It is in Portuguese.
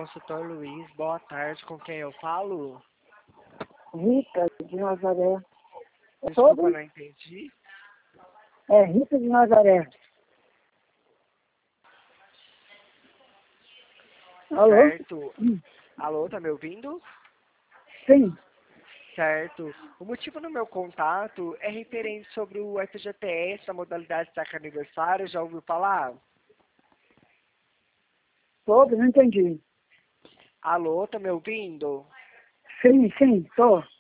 consultor Luiz, boa tarde, com quem eu falo? Rita de Nazaré. Desculpa, não entendi. É Rita de Nazaré. Alô? Certo. Alô, tá me ouvindo? Sim. Certo. O motivo do meu contato é referente sobre o FGTS, a modalidade saque aniversário, já ouviu falar? Todo, não entendi. Alô, tá me ouvindo? Sim, tô.